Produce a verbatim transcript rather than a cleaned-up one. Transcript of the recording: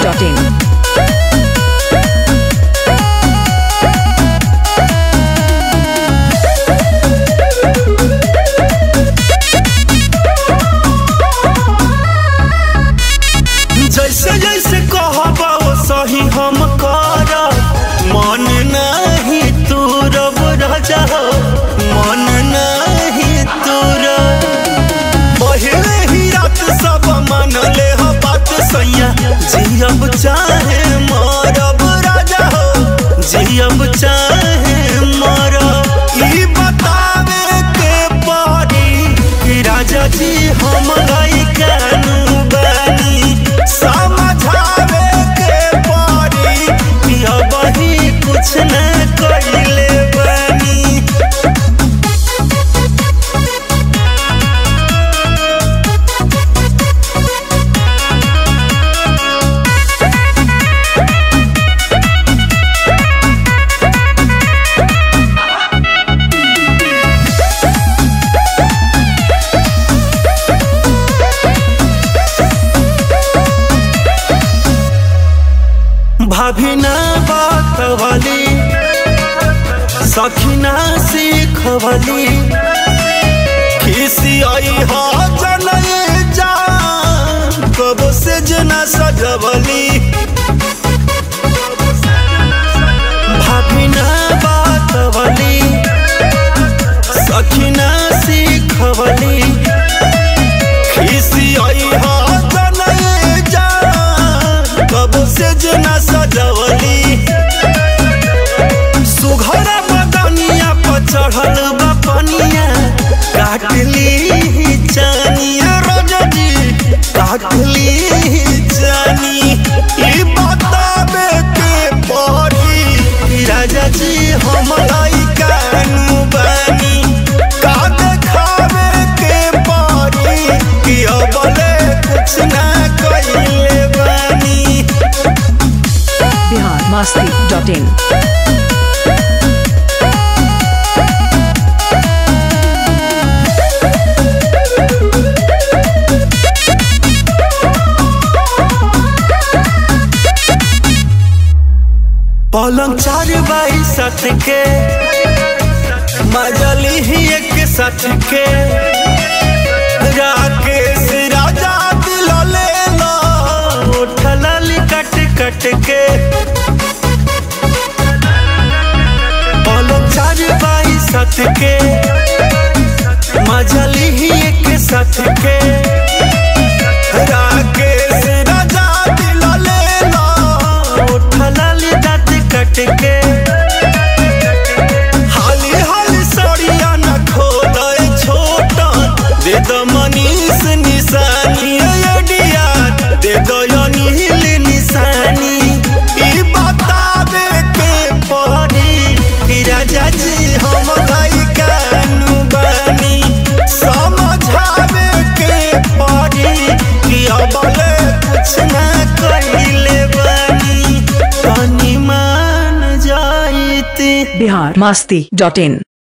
Dot in. जैसे जैसे कहबा सही हम करब, मन नहीं तोरब राजा हो, मन नहीं तोरब। पहले ही रात सब मान ले हो बात सैया, जियब चाहे मरब राजा हो, जियब चाहे मरब। ई बतावे के पड़ी कि राजा जी हम गई कानू बानी, समझावे के पड़ी कि अब ही कुछ न कइले बानी। भाभी ना बातवली, सखी ना सीखवली, खिसी आई हा जनए जान, कब से जना सजवली। भाभी ना बातवली, सखी ना सीखवली, खिसी आई हा जनए जान, कब से जना सजवली। सुघर बदनिया पर चढ़ल बा पनिया, काटली जानिया राजा जी, काटली जानी। ई बतावे के पड़ी कि राजा जी हम लाई कानू बानी, का देखावे के पड़ी कि अबले कुछ ना कइले बानी। Bihar Masti dot in. पलंग चार बाई साथ के, मजली ही एक साथ के, राकेश राजा दिल ले लो, उठलाली कट कट के। पलंग चार बाई साथ के, मजली ही एक साथ के, राकेश राजा दिल ले लो, उठलाली कट के। हाली हाली सड़िया न खोले छोटा, दे दो मनीष निशानी अडिया, दे दो नील निशानी। ई बतावे के पड़ी कि राजा जी हम गई कानू बानी, समझावे के पड़ी कि अबले कुछ ना कइले बानी। कनी मान जाइती। बिहार मस्ती डॉट इन।